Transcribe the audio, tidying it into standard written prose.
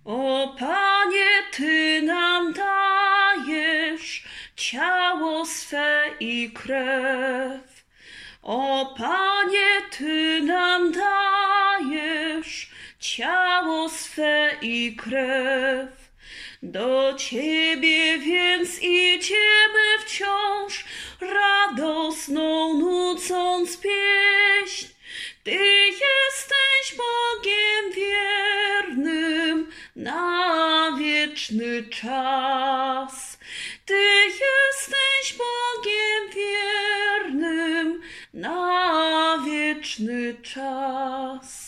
O Panie, Ty nam dajesz ciało swe i krew. O Panie, Ty nam dajesz ciało swe i krew. Do Ciebie więc idziemy wciąż, radosną nucąc pieśń. Ty jesteś Bogiem wiernym na wieczny czas. Ty jesteś Bogiem wiernym na wieczny czas.